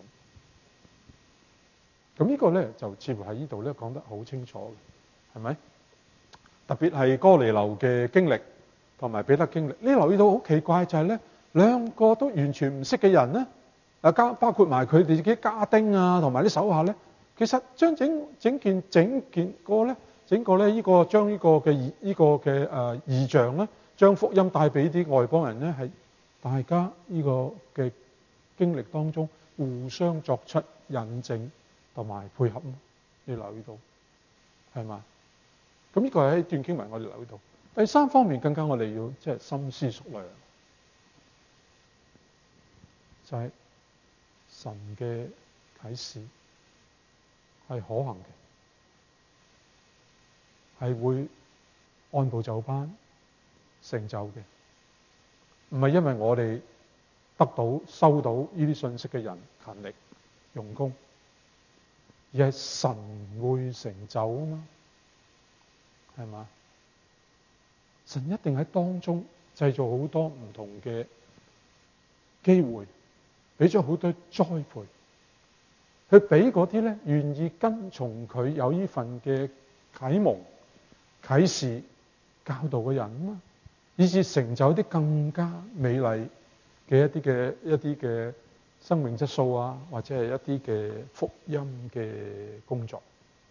[SPEAKER 1] 咁呢個咧就似乎喺呢度咧講得好清楚嘅，係咪？特別係哥尼流嘅經歷同埋彼得經歷，你留意到好奇怪就係咧，兩個都完全唔識嘅人咧，包括埋佢哋自己家丁啊同埋啲手下咧，其實將整件個咧，整個咧呢個將呢個嘅異象咧，將福音帶俾啲外邦人咧，係大家呢個嘅經歷當中互相作出引證同埋配合，你留意到係嘛？咁呢個係一段經文我哋留意到。第三方面更加我哋要即係深思熟慮，就係神嘅啟示係可行嘅，係會按部就班成就嘅，唔係因為我哋收到呢啲信息嘅人勤力用功，而係神會成就啊嘛，係嘛？神一定喺當中製造好多唔同嘅機會，俾咗好多栽培，去俾嗰啲咧願意跟從佢有呢份嘅啟蒙、啟示、教導嘅人啊嘛，以至成就啲更加美麗嘅一啲嘅生命質素啊，或者係一啲嘅福音嘅工作。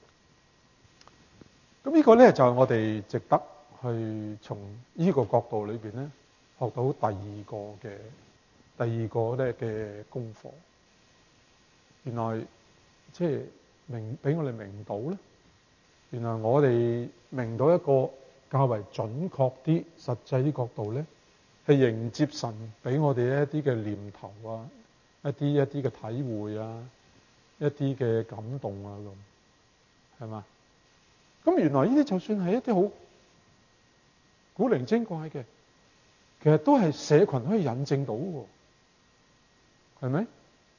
[SPEAKER 1] 咁呢個咧就係我哋值得去從呢個角度裏邊咧學到第二個咧嘅功課。原來即係俾我哋明到咧，原來我哋明到一個較為準確啲、實際啲角度咧，係迎接神俾我哋一啲嘅念頭啊，一啲嘅體會啊，一啲嘅感動啊咁，係嘛？咁原來呢啲就算係一啲好古靈精怪嘅，其實都係社群可以引證到嘅，係咪？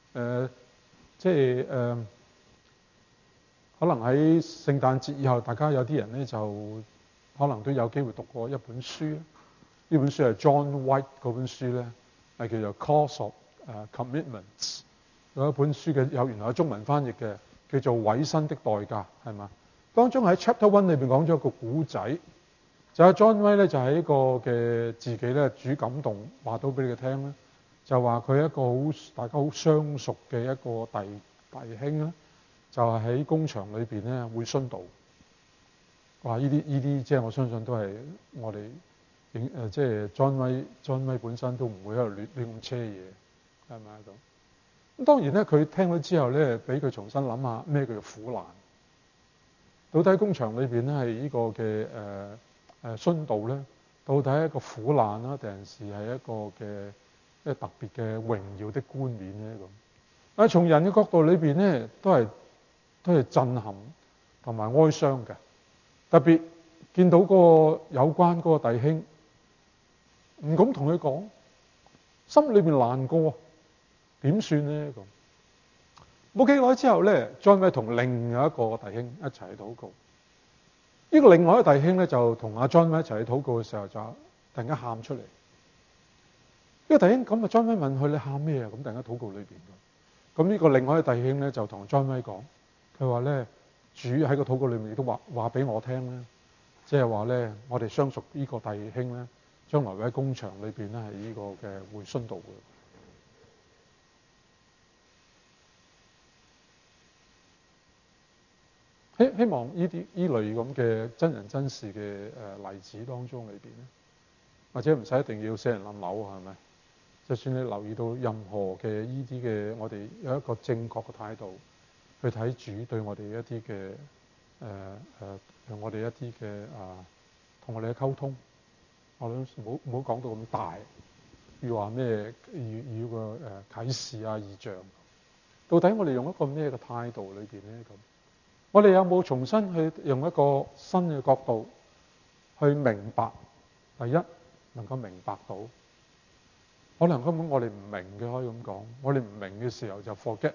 [SPEAKER 1] 可能喺聖誕節以後，大家有啲人咧就可能都有機會讀過一本書。呢本書係 John White 嗰本書咧，係叫做 Cost of Commitments。有一本書嘅原來有中文翻譯嘅，叫做委身的代價，係嘛？當中喺 Chapter 1裏邊講咗一個古仔，就係 John White 咧就係一個嘅自己咧主感動話到俾你聽咧，就話佢一個大家好相熟嘅一個弟兄咧，就係喺工場裏邊咧會殉道。話呢啲即係我相信都係我哋即係 John White 本身都唔會喺度亂咁車嘢，係咪咁？咁當然咧，佢聽咗之後咧，俾佢重新諗下咩叫做苦難。到底工場裏邊咧係呢個嘅殉道咧，到底係一個苦難啦，定係一個嘅一特別嘅榮耀的冠冕咧咁？但係從人嘅角度裏邊咧，都係震撼， 同埋哀傷嘅。特別見到個有關嗰個弟兄，唔敢同佢講，心裏邊難過，點算呢？咁冇幾耐之後咧，John White同另外一個弟兄一齊禱告。呢個另外一個弟兄咧就同阿 John White 一齊去禱告嘅時候，就突然間喊出嚟。呢個弟兄咁啊，John White問佢：你喊咩啊？咁突然間禱告裏邊咁呢個另外一個弟兄咧就同 John White 講，佢話咧主喺個禱告裏面亦都話俾我聽咧，即係話咧我哋相屬呢個弟兄咧，將來會喺工場裏邊咧係呢個嘅會殉道嘅。希望呢類咁嘅真人真事嘅例子當中裏邊咧，或者唔使一定要死人冧樓係咪？就算你留意到任何嘅呢啲嘅，我哋有一個正確嘅態度去睇主對我哋一啲嘅我哋一啲嘅同我哋嘅溝通，我諗唔好講到咁大，要話咩要個啟示啊異象，到底我哋用一個咩嘅態度裏邊咧咁？我哋有冇重新去用一個新嘅角度去明白？第一，能夠明白到，可能根本我哋唔明嘅，可以咁講。我哋唔明嘅時候就 forget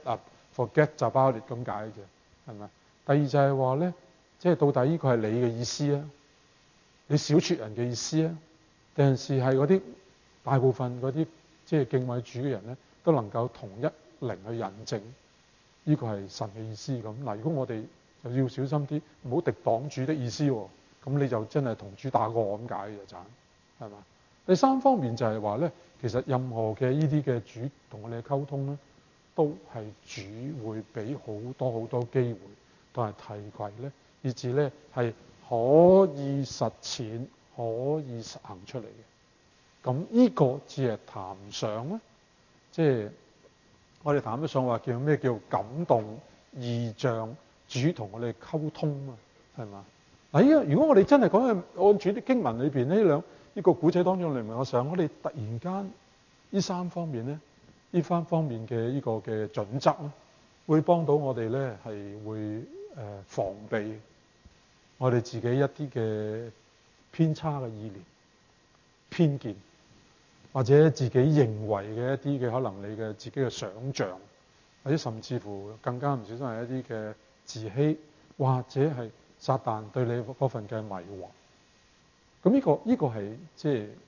[SPEAKER 1] about it 咁解嘅，係咪？第二就係話咧，即係到底呢個係你嘅意思啊？你小撮人嘅意思啊？定係嗰啲大部分嗰啲即係敬畏主嘅人咧，都能夠同一靈去印證呢個係神嘅意思咁。嗱，如果我哋就要小心啲，唔好敵擋主的意思喎。咁你就真係同主打過咁解嘅咋，係嘛？第三方面就係話咧，其實任何嘅呢啲嘅主同我哋嘅溝通咧，都係主會俾好多機會，都係提攜咧，以至咧係可以實踐、可以實行出嚟嘅。咁呢個只係談上咧，即係我哋談得上話叫咩叫感動異象。主同我哋溝通啊，係嘛？嗱，如果我哋真係講按住啲經文裏邊呢個古仔當中嚟，我想我哋突然間呢三方面咧，呢三方面嘅呢個嘅準則咧，會幫到我哋咧係會防備我哋自己一啲嘅偏差嘅意念、偏見，或者自己認為嘅一啲嘅可能你嘅自己嘅想像，或者甚至乎更加唔小心係一啲嘅自欺，或者係撒旦對你嗰份嘅迷惑。咁呢個係即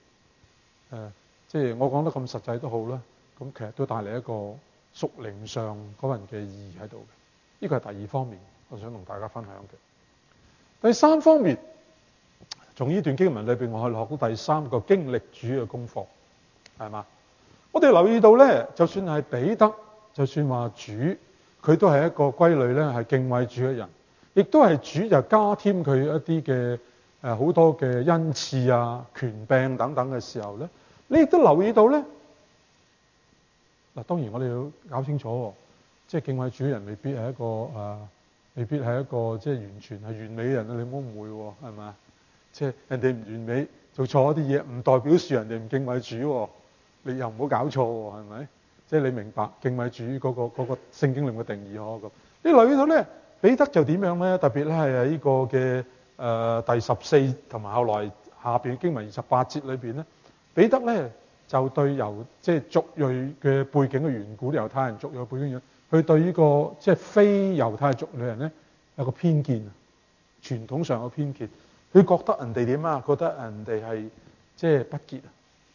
[SPEAKER 1] 係我講得咁實際都好啦。咁其實都帶嚟一個屬靈上嗰份嘅意義喺度嘅。呢個係第二方面，我想同大家分享嘅。第三方面，從呢段經文裏邊，我可以學到第三個經歷主嘅功課，係嘛？我哋留意到咧，就算係彼得，就算話主。佢都係一個歸類咧，係敬畏主嘅人，亦都係主就加添佢一啲嘅好多嘅恩賜啊、權柄等等嘅時候咧，你亦都留意到咧。嗱，當然我哋要搞清楚，即係敬畏主嘅人未必係一個即係完全係完美嘅人啊！你唔好誤會喎，係咪？即係人哋唔完美，做錯一啲嘢，唔代表說人哋唔敬畏主喎。你又唔好搞錯喎，係咪？即係你明白敬畏主嗰個聖經裏面嘅定義嗬咁。你留意到咧，彼得就點樣咧？特別咧係呢個嘅第14同埋後來下邊經文28節裏邊咧，彼得咧就對即係族裔嘅背景嘅緣故，猶太人族裔嘅背景，佢對呢個即係非猶太族嘅人咧有個偏見，傳統上有偏見，佢覺得人哋點啊？覺得人哋係即係不潔啊！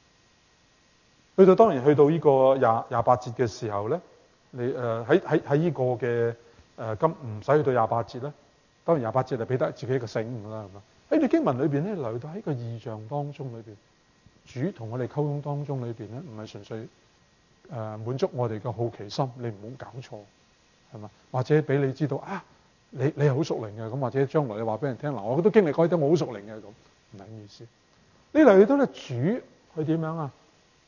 [SPEAKER 1] 當然去到呢個28節嘅時候咧，你喺呢個嘅唔使去到28節咧，當然28節就彼得自己一個醒悟啦，係嘛？喺段經文裏邊咧，留到喺個異象當中裏邊，主同我哋溝通當中裏邊咧，唔係純粹滿足我哋嘅好奇心，你唔好搞錯，係嘛？或者俾你知道啊，你係好屬靈嘅咁，或者將來你話俾人聽嗱，我都經歷過啲我好屬靈嘅咁，唔係咁意思。你留意到咧，主佢點樣啊？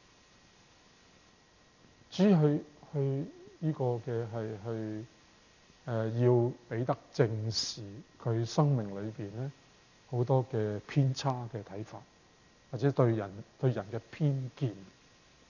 [SPEAKER 1] 主去呢個嘅係去要彼得正視佢生命裏邊咧好多嘅偏差嘅睇法，或者對人嘅偏見，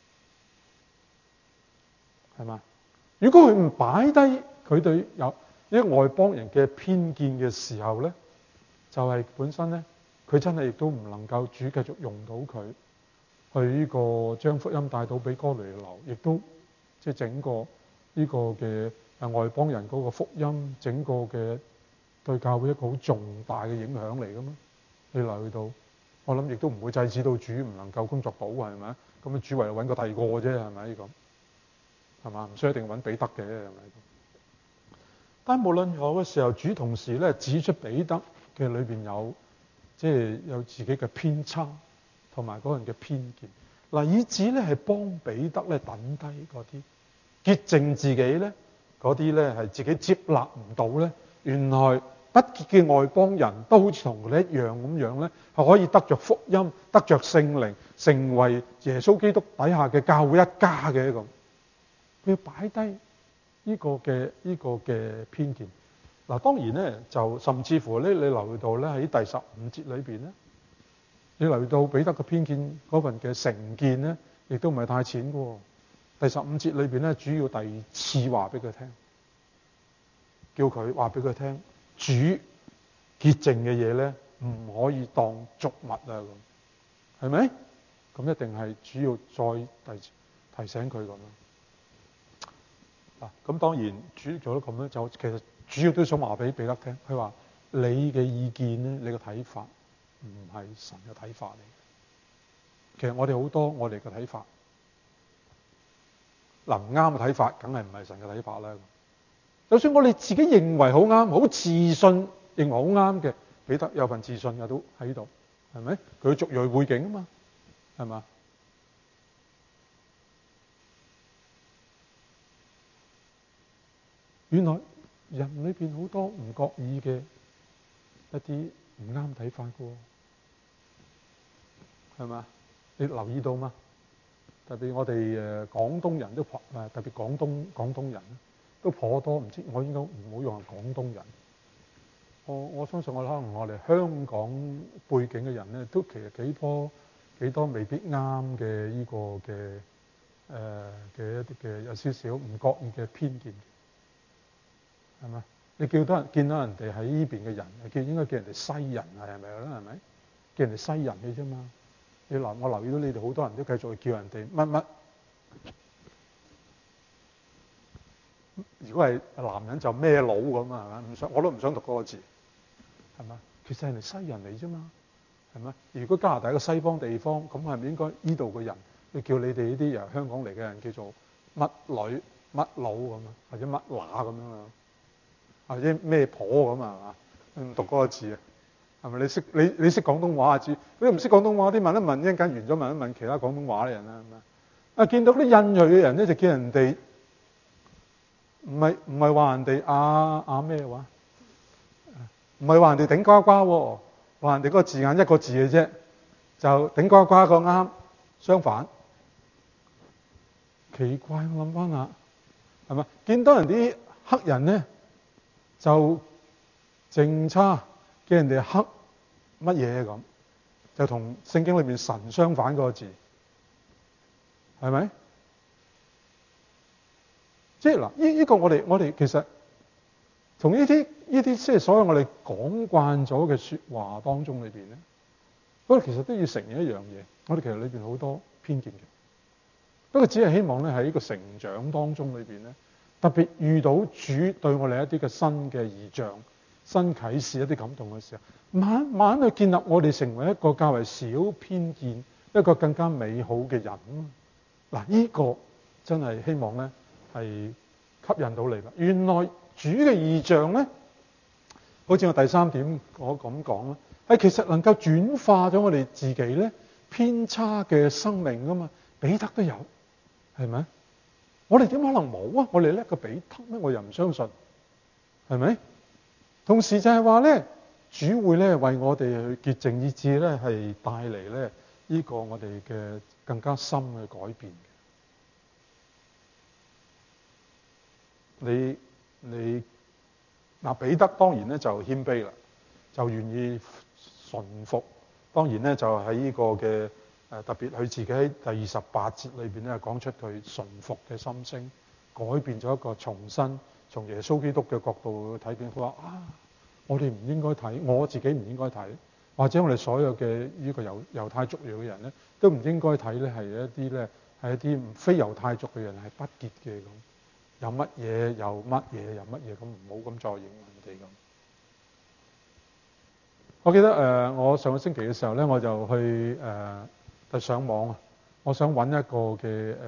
[SPEAKER 1] 係嘛？如果佢唔擺低佢對啲外邦人嘅偏見嘅時候咧，就係本身咧，佢真係亦都唔能夠主繼續用到佢去呢個將福音帶到俾哥尼流，亦都即係整個呢個嘅外邦人嗰個福音，整個嘅對教會一個好重大嘅影響嚟噶嘛。你留意到，我諗亦都唔會制止到主唔能夠工作到，係咪？咁主唯有揾個第二個啫，係咪咁？係嘛？唔需要一定揾彼得嘅，係咪？但係無論如何嘅時候，主同時咧指出彼得嘅裏邊有即係有自己嘅偏差，同埋嗰人嘅偏見。嗱，以至咧係幫彼得咧等低嗰啲潔淨自己咧，嗰啲咧係自己接納唔到咧。原來不潔嘅外邦人都好似同佢一樣咁樣咧，係可以得着福音，得着聖靈，成為耶穌基督底下嘅教會一家嘅咁。佢要擺低呢個嘅偏見。嗱，當然咧就甚至乎咧，你留意到咧喺第15節裏邊咧，你留意到彼得嘅偏見嗰份嘅成見咧，亦都唔係太淺嘅喎。第15節裏邊咧，主要第二次話俾佢聽，叫佢話俾佢聽，主潔淨嘅嘢咧唔可以當俗物啊，咁係咪？咁一定係主要再提醒佢咁咯。咁當然主做咗咁咧，就其實主要都想話俾彼得聽，佢話你嘅意見咧，你嘅睇法唔係神嘅睇法嚟嘅。其實我哋好多我哋嘅睇法，唔啱嘅睇法，梗係唔係神嘅睇法啦。就算我哋自己認為好啱，好自信認為好啱嘅，彼得有份自信嘅都喺度，係咪？佢族裔背景啊嘛，係嘛？原來人裏邊好多唔覺意嘅一啲唔啱睇法嘅喎，係嘛？你留意到嗎？特別我哋廣東人都特別廣東人都頗多，唔知我應該唔好用廣東人。我相信可能我哋香港背景嘅人咧，都其實幾多未必啱嘅呢個嘅嘅一啲嘅有少少唔覺意嘅偏見。係嘛？你見到人哋喺呢邊嘅人，應該叫人哋西人啊，係咪啦？係咪？叫人哋西人嘅啫嘛。我留意到你哋好多人都繼續叫人哋乜乜。如果係男人就咩佬咁啊，係咪？我都唔想讀嗰個字，係嘛？其實係人哋西人嚟啫嘛，係咪？如果加拿大一個西方地方，咁係咪應該呢度嘅人要叫你哋呢啲由香港嚟嘅人叫做乜女乜佬咁啊，或者乜乸咁樣啊？或者咩婆咁啊？唔讀嗰個字啊？係咪？你識廣東話啊？知你唔識廣東話啲問一問，一陣間完咗問一問其他廣東話嘅人啦，係咪啊？見到啲印裔嘅人咧，就叫人哋唔係話人哋咩話？唔係話人哋頂呱呱喎，話人哋嗰個字眼一個字嘅啫，就頂呱呱個啱，相反奇怪。我諗翻下，係咪？見到人啲黑人咧，就正差叫人哋黑乜嘢咁，就同聖經裏面神相反嗰個字，係咪？即係嗱，呢個我哋其實從呢啲即係所有我哋講慣咗嘅說話當中裏邊咧，我哋其實都要承認一樣嘢，我哋其實裏邊好多偏見嘅。不過只係希望咧喺呢個成長當中裏邊咧，特別遇到主對我哋一啲嘅新嘅異象、新啟示、一啲感動嘅時候，慢慢去建立我哋成為一個較為少偏見、一個更加美好嘅人。嗱，呢個真係希望咧係吸引到你啦。原來主嘅異象咧，好似我第三點我咁講啦，係其實能夠轉化咗我哋自己咧偏差嘅生命噶嘛。彼得都有，係咪？我哋點可能冇啊？我哋叻過彼得咩？我又唔相信，係咪？同時就係話咧，主會咧為我哋去潔淨以致咧係帶嚟咧呢個我哋嘅更加深嘅改變嘅。你嗱，彼得當然咧就謙卑啦，就願意順服。當然咧就喺呢個嘅特別佢自己喺第28節裏邊咧講出佢順服嘅心聲，改變咗一個重新從耶穌基督嘅角度去睇片，佢話我哋唔應該睇，我自己唔應該睇，或者我哋所有嘅呢個猶太族裔嘅人咧，都唔應該睇咧，係一啲咧係一啲非猶太族嘅人係不潔嘅咁，有乜嘢有乜嘢有乜嘢咁，唔好咁在意人哋咁。我記得我上個星期嘅時候咧，我就去上網啊，我想揾一個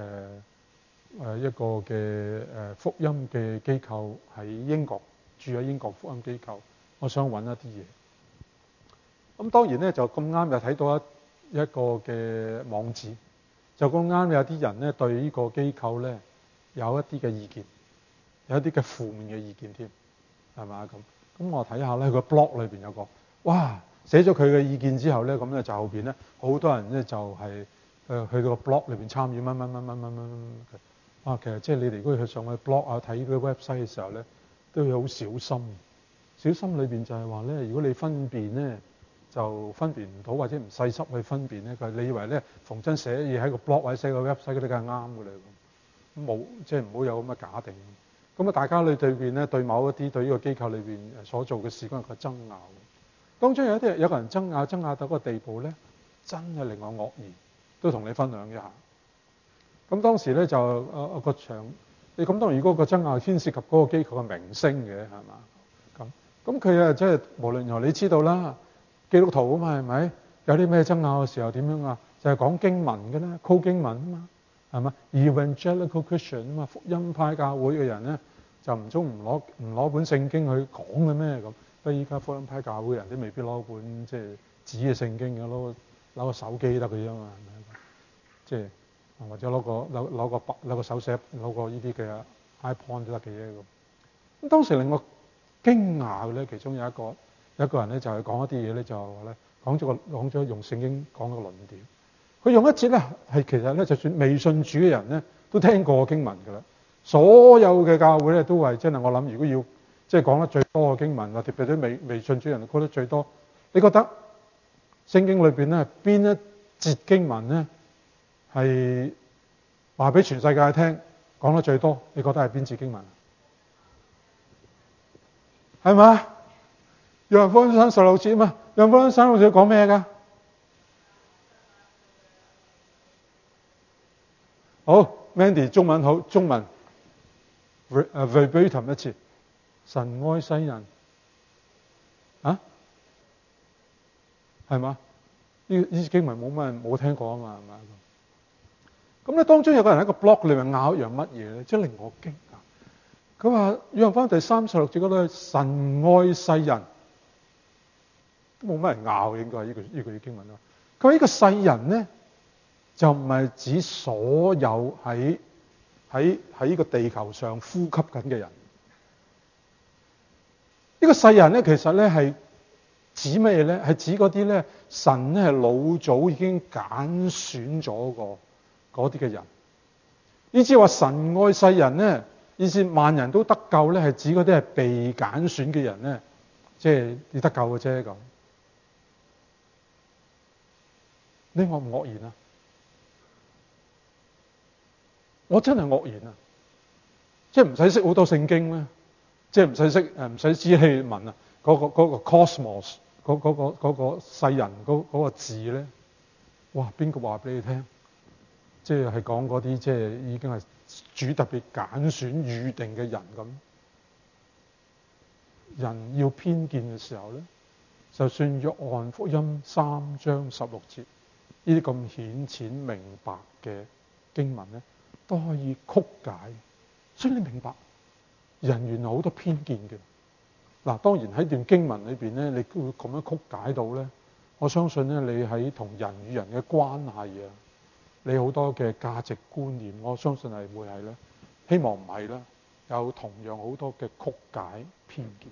[SPEAKER 1] 嘅福音嘅機構喺英國，住喺英國福音機構，我想揾一啲嘢。咁當然咧就咁啱又睇到一個嘅網址，就咁啱有啲人咧對呢個機構咧有一啲嘅意見，有一啲嘅負面嘅意見添，係嘛咁？咁我睇下咧，佢個 blog 裏邊有個，哇！寫咗佢嘅意見之後咧，咁咧就後邊咧好多人咧就係去到個 blog 裏邊參與乜嘅。其實即係你哋如果去上去 blog 啊睇呢個 website 嘅時候咧，都要好小心。小心裏邊就係話咧，如果你分辨咧就分辨唔到，或者唔細心去分辨咧，你以為咧逢親寫嘢喺個 blog 或者寫個 website 嗰啲梗係啱㗎啦，咁冇即係唔好有咁嘅假定。咁啊，大家裏對邊咧對某一啲對呢個機構裏邊所做嘅事嗰個爭拗，當中有個人爭拗到個地步咧，真係令我愕然，都同你分享一下。咁當時咧就個場，你咁當然如果個爭拗牽涉及嗰個機構嘅名聲嘅係嘛？咁佢即係無論如何你知道啦，基督徒啊嘛係咪？有啲咩爭拗嘅時候點樣啊？就係講經文嘅啦，quote經文啊嘛，係嘛 ？Evangelical Christian 啊嘛，福音派教會嘅人咧就唔攞本聖經去講嘅咩咁？不過依家福音派教會人都未必攞本即係紙嘅聖經嘅，攞個手機得嘅啫嘛，係咪？即係或者攞個手寫，攞個呢啲嘅 iPod 都得嘅啫咁。咁當時令我驚訝嘅咧，其中有一個人咧就係講一啲嘢咧，就話咧講咗用聖經講個論點。佢用一節咧係其實咧就算未信主嘅人咧都聽過經文㗎啦。所有嘅教會咧都係真係我諗，如果要即係講得最多嘅經文，或者特別啲未信主人講得最多，你覺得聖經裏邊咧邊一節經文咧係話俾全世界聽講得最多？你覺得係邊節經文？係嘛？約翰福音16節嘛？約翰福音16節講咩㗎？好 ，Mandy 中文好，中文 verbatim 一次。神愛世人啊，係嘛？呢經文冇乜人冇聽過啊嘛，係嘛？咁咧當中有個人喺個 blog 裏面拗一樣乜嘢咧，即係令我驚訝。佢話約翰福音第36節嗰度神愛世人，都冇乜人拗，應該係呢句經文啦。佢話呢個世人咧就唔係指所有喺呢個地球上呼吸緊嘅人。呢個世人咧，其實咧係指咩嘢咧？係指嗰啲咧，神咧係老早已經揀選咗嗰啲嘅人。意思話神愛世人咧，意思萬人都得救咧，係指嗰啲係被揀選嘅人咧，即係你得救嘅啫咁。你愕唔愕然啊？我真係愕然啊！即係唔使識好多聖經咩？即係唔使知希文啊，嗰個 cosmos 嗰個世人嗰個字咧，哇！邊個話俾你聽？即係講嗰啲即係已經係主特別揀選預定嘅人咁。人要偏見嘅時候咧，就算約翰福音3章16節呢啲咁顯淺明白嘅經文咧，都可以曲解。所以你明白？人原來好多偏見嘅。嗱，當然喺段經文裏邊咧，你都會咁樣曲解到咧。我相信咧，你喺同人與人嘅關係啊，你好多嘅價值觀念，我相信係會係咧。希望唔係啦，有同樣好多嘅曲解偏見。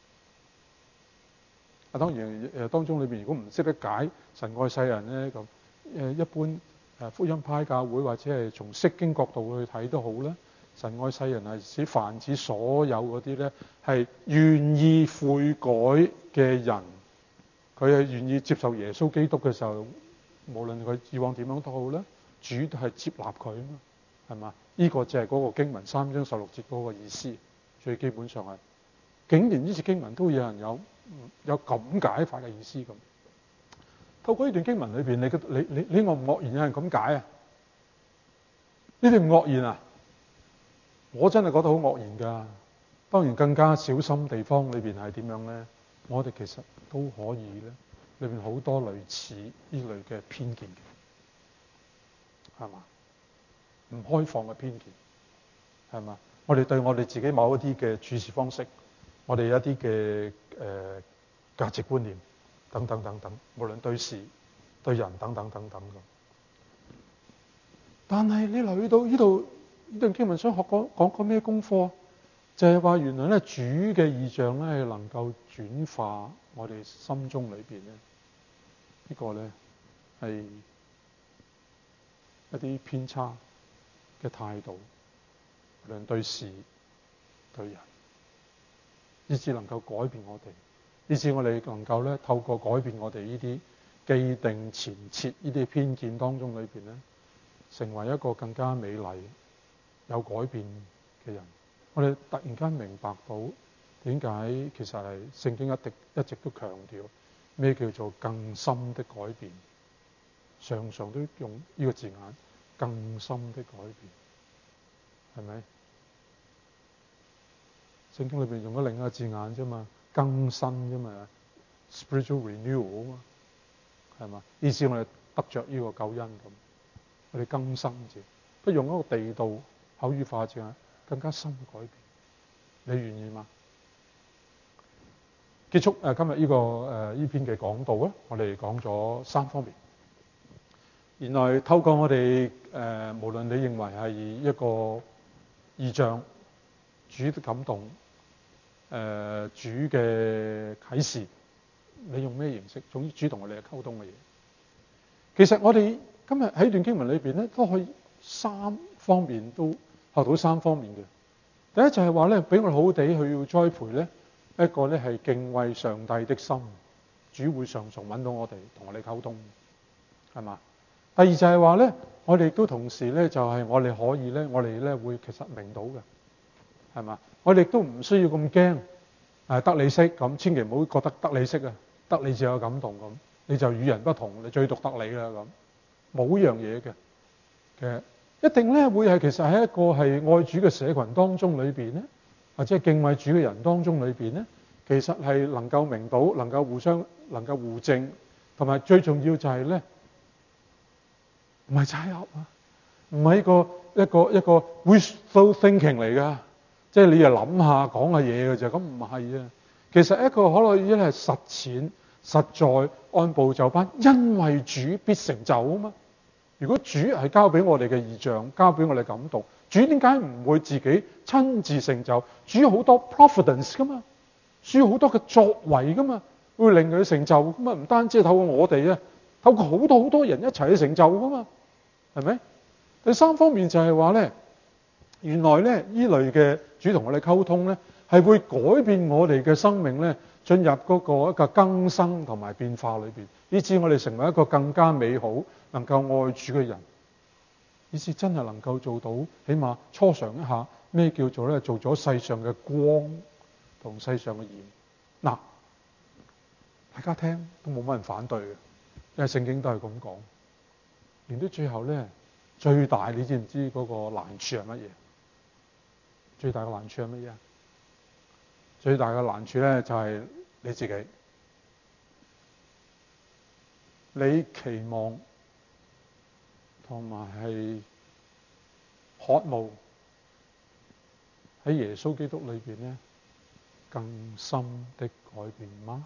[SPEAKER 1] 啊，當然當中裏邊如果唔識得解神愛世人咧，咁一般福音派教會或者係從釋經角度去睇都好啦。神愛世人係指泛指所有嗰啲咧係願意悔改嘅人，佢係願意接受耶穌基督嘅時候，無論佢以往點樣都好啦，主都係接納佢啊嘛，係嘛？呢個就係嗰個經文3章16節嗰個意思， 最基本上係，竟然呢節經文都有人有咁解法嘅意思咁。透過呢段經文裏邊，你愕唔愕然有人咁解啊？呢啲唔愕然啊？我真係覺得好愕然㗎。當然更加小心地方裏邊係點樣咧？我哋其實都可以咧，裏邊好多類似呢類嘅偏見嘅，係嘛？唔開放嘅偏見，係嘛？我哋對我哋自己某一啲嘅處事方式，我哋一啲嘅價值觀念等等等等，無論對事對人等等等等咁。但係你留意到呢度呢段經文想講個咩功課？就係話原來咧，主嘅異象咧係能夠轉化我哋心中裏邊咧，呢個咧係一啲偏差嘅態度，無論對事對人，以致能夠改變我哋，以致我哋能夠咧透過改變我哋呢啲既定前設呢啲偏見當中裏邊咧，成為一個更加美麗有改變嘅人。我哋突然間明白到點解其實係聖經一直都強調咩叫做更深的改變，常常都用呢個字眼，更深的改變，係咪？聖經裏邊用咗另一個字眼啫嘛，更新啫嘛 ，spiritual renewal 啊嘛，係嘛？意思我哋得着呢個救恩咁，我哋更新字，不用一個地道口語化字眼，更加深嘅改變。你願意嗎？結束今日呢個呢篇嘅講道啊，我哋講咗3方面。原來透過我哋無論你認為係一個異象、主的感動、主嘅啟示，你用咩形式？總之主同我哋嘅溝通嘅嘢。其實我哋今日喺段經文裏邊咧，都可以3方面都學到3方面嘅。第一就係話咧，俾我哋好好地去要栽培咧，一個咧係敬畏上帝的心，主會常常揾到我哋，同我哋溝通，係嘛？第二就係話咧，我哋亦都同時咧，就係我哋可以咧，我哋咧會其實明到嘅，係嘛？我哋都唔需要咁驚，得你識咁，千祈唔好覺得得你識啊，得你就有感動咁，你就與人不同，你最獨得你啦咁，冇一樣嘢嘅，其實。一定咧會係其實喺一個係愛主嘅社群當中裏邊咧，或者係敬畏主嘅人當中裏邊咧，其實係能夠明到，能夠互相能夠互證，同埋最重要就係咧，唔係猜噏啊，唔係一個 wishful thinking 嚟噶，即係你又諗下講下嘢嘅啫，咁唔係啊，其實一個可能已經係實踐實在按部就班，因為主必成就啊嘛。如果主係交俾我哋嘅異象，交俾我哋感動，主點解唔會自己親自成就？主有好多 providence 噶嘛，主有好多嘅作為噶嘛，會令佢成就咁啊！唔單止係透過我哋啊，透過好多人一齊去成就噶嘛，係咪？第3方面就係話咧，原來咧呢類嘅主同我哋溝通咧，係會改變我哋嘅生命咧，進入嗰個一個更新同埋變化裏邊，以致我哋成為一個更加美好，能夠愛主嘅人，以致真係能夠做到，起碼初嘗一下咩叫做咧做咗世上嘅光同世上嘅鹽。嗱，大家聽都冇乜人反對嘅，因為聖經都係咁講。連到最後咧，最大你知唔知嗰個難處係乜嘢？最大嘅難處係乜嘢？最大嘅難處咧就係你自己，你期望同埋係渴慕喺耶穌基督裏邊咧更深的改變嗎？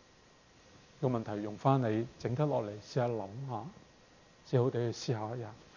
[SPEAKER 1] 個問題用翻你整得落嚟試下諗下，先好地去思考一下。